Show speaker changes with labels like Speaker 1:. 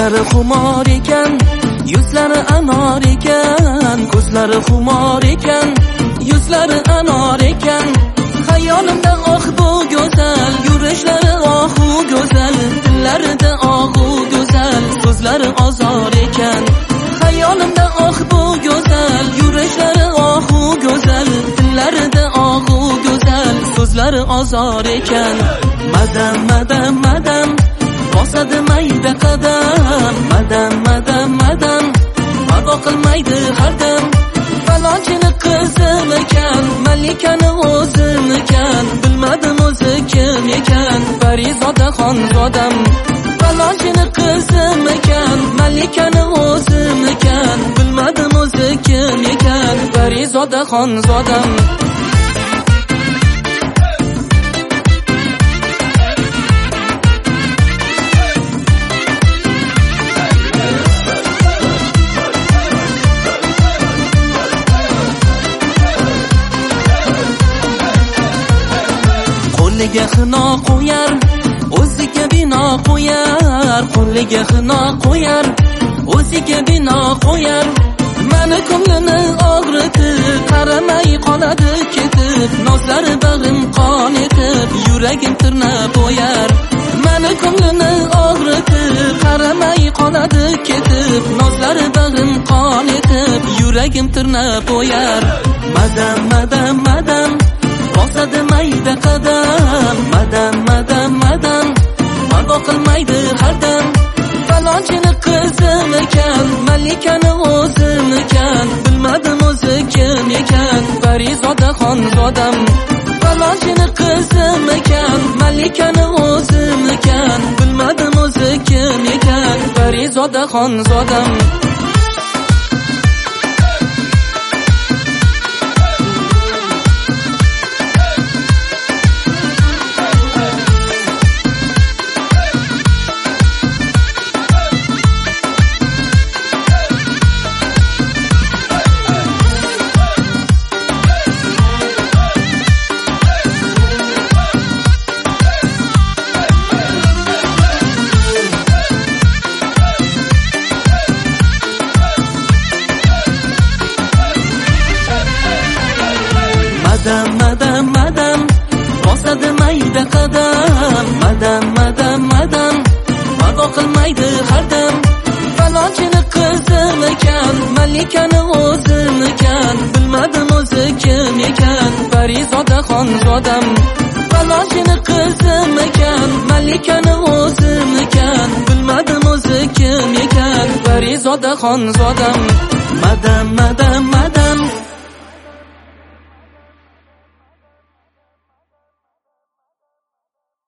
Speaker 1: Ko'zlari xumor ekan, yuzlari anor ekan. Ko'zlari xumor ekan, yuzlari anor ekan. Xayolimda bu go'zal, yurishlari go'zal, dillarida go'zal, so'zlari ozor ekan. Xayolimda bu go'zal, yurishlari go'zal, dillarida go'zal, so'zlari ozor ekan. Madam madam madam bosadi mayda qadam, madam madam madam parvo qilmaydi har dam. Falonchini qizim ekan, malikani o'zim ekan, bilmadim o'zi kim ekan, Parizoda xonzodam. Falonchini qizim ekan, malikani o'zim ekan, bilmadim o'zi kim ekan, Parizoda xonzodam. Qo'liga xino qo'yar, o'ziga bino qo'yar. Qo'liga xino qo'yar, o'ziga bino qo'yar. Mani ko'nglini og'ritib, qaramay qoladi ketib. Nozlari bag'rim qon etib, yuragim tirnab qo'yar. Mani ko'nglini og'ritib, qaramay qoladi ketib. Nozlari bag'rim qon etib, yuragim tirnab qo'yar. Madam madam madam bosadi mayda qadam, madam madam madam parvo qilmaydi har dam. Falonchini qizim ekan, malikani o'zim ekan, bilmadim o'zi kim ekan, Parizoda xonzodam. Falonchini qizim ekan, malikani o'zim ekan, bilmadim o'zi kim ekan, Parizoda xonzodam. Madam madam madam bosadi mayda qadam, madam madam madam parvo qilmaydi har dam. Falonchini qizim ekan, malikani o'zim ekan, bilmadim o'zi kim ekan, Parizoda xonzodam. Falonchini qizim ekan, malikani o'zim ekan, bilmadim o'zi kim ekan, Parizoda xonzodam. Madam madam madam